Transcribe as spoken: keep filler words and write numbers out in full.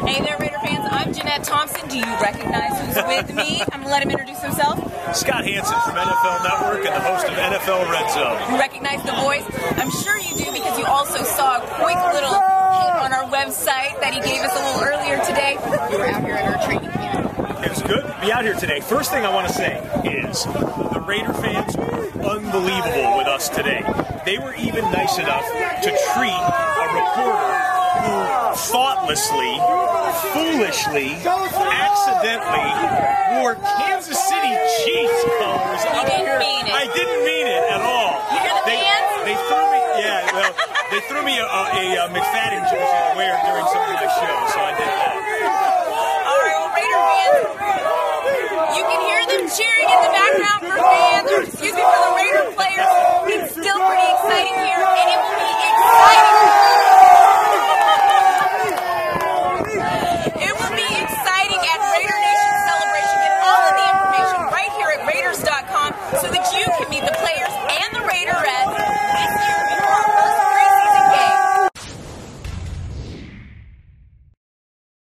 Hey there, Raider fans. I'm Jeanette Thompson. Do you recognize who's with me? I'm going to let him introduce himself. Scott Hanson from N F L Network and the host of N F L Red Zone. You recognize the voice? I'm sure you do because you also saw a quick little hit on our website that he gave us a little earlier today. We were out here at our training camp. It was good to be out here today. First thing I want to say is the Raider fans were unbelievable with us today. They were even nice enough to treat a reporter who thoughtlessly, foolishly, accidentally wore Kansas City Chiefs colors You up didn't here. mean it. I didn't mean it at all. You hear the they, fans? They threw me, yeah, well, they threw me a, a, a McFadden jersey to wear during some of my shows, so I did that. All right, well, Raider fans, you can hear them cheering in the background for fans, or excuse me, for the Raider players. It's still pretty exciting here, and it will be exciting